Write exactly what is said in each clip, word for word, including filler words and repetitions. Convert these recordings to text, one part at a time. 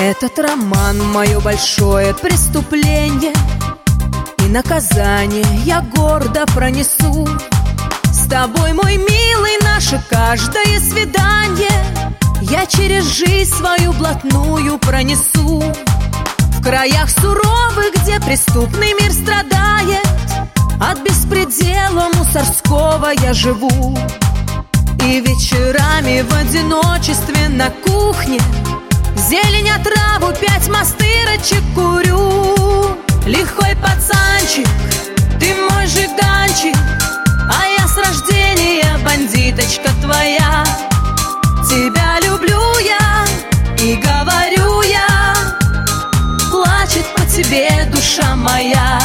Этот роман — мое большое преступление, и наказание я гордо пронесу. С тобой, мой милый, наше каждое свидание я через жизнь свою блатную пронесу. В краях суровых, где преступный мир страдает, от беспредела мусорского я живу. И вечерами в одиночестве на кухне зелень, отраву, пять мастырочек курю. Лихой пацанчик, ты мой жиганчик, а я с рождения бандиточка твоя. Тебя люблю я и говорю я, плачет по тебе душа моя.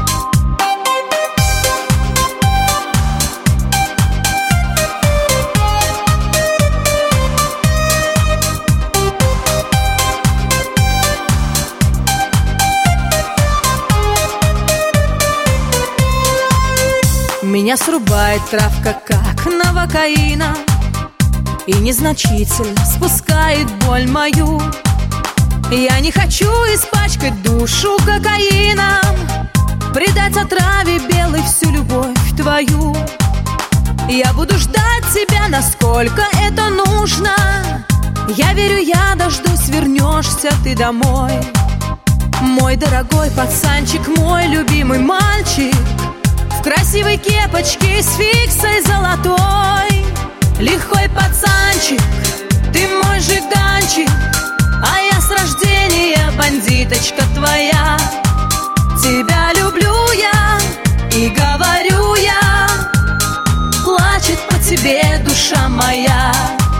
Меня срубает травка, как новокаина, и незначительно спускает боль мою. Я не хочу испачкать душу кокаином, придать отраве белой всю любовь твою. Я буду ждать тебя, насколько это нужно. Я верю, я дождусь, вернешься ты домой. Мой дорогой пацанчик, мой любимый мальчик, в красивой кепочке с фиксой золотой. Лихой пацанчик, ты мой жиганчик, а я с рождения бандиточка твоя. Тебя люблю я и говорю я, плачет по тебе душа моя.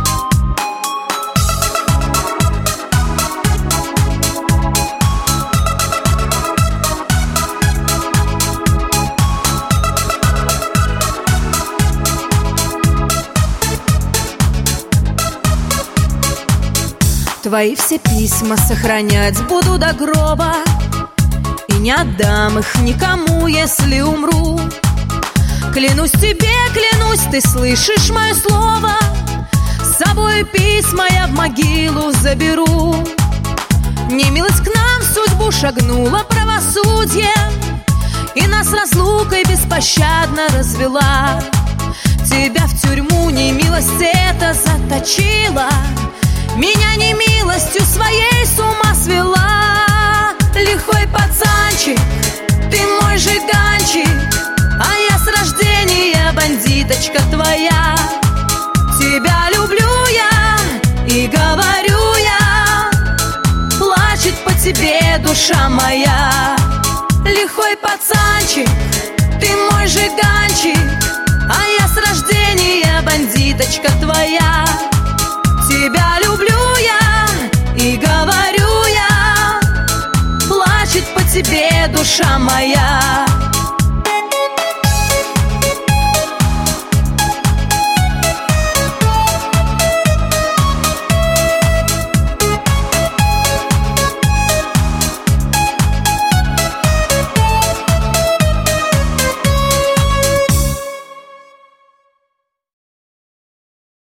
Твои все письма сохранять буду до гроба, и не отдам их никому, если умру. Клянусь тебе, клянусь, ты слышишь мое слово, с собой письма я в могилу заберу. Немилость к нам в судьбу шагнула правосудием, и нас разлукой беспощадно развела. Тебя в тюрьму немилость эта заточила, меня немилостью своей с ума свела. Лихой пацанчик, ты мой жиганчик, а я с рождения бандиточка твоя. Тебя люблю я и говорю я, плачет по тебе душа моя. Лихой пацанчик, ты мой жиганчик, а я с рождения бандиточка твоя. Тебя люблю я и говорю я, плачет по тебе душа моя.